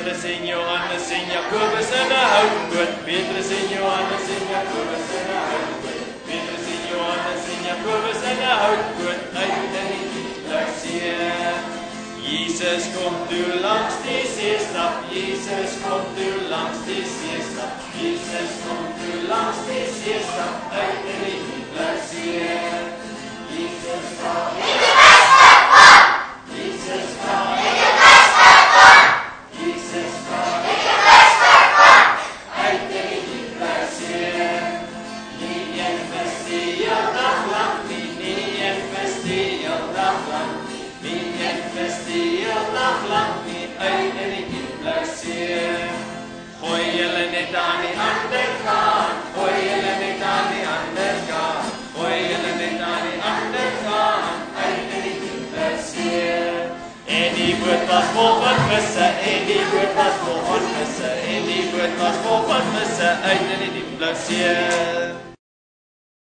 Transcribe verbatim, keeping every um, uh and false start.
Petrus en Johannes en Jakobus in 'n houtboot. Petrus en Johannes en Jakobus in 'n houtboot. Petrus en Johannes en Jakobus in 'n houtboot uit in die diepblauwe see. Jesus kom toe langs die seestap. Jesus kom toe langs die seestap. Jesus kom toe langs die seestap uit in die diepblauwe see. Jesus kom in die beste kom. Jesus kom in die beste kom. Jesus kom in die beste kom. Uit in die diepblauwe see. Nie een vis die heel dag lang nie. Nie een vis die heel dag lang nie. Nie een vis die heel dag lang nie. Uit in die diepblauwe see. Gooi julle net aan die ander kant. Gooi julle net aan die ander kant. Gooi julle net aan die ander kant. Uit in die diepblauwe see. En die boot was vol van visse. En die boot was vol van visse. En die boot was vol van visse. Uit in die diepblauwe see.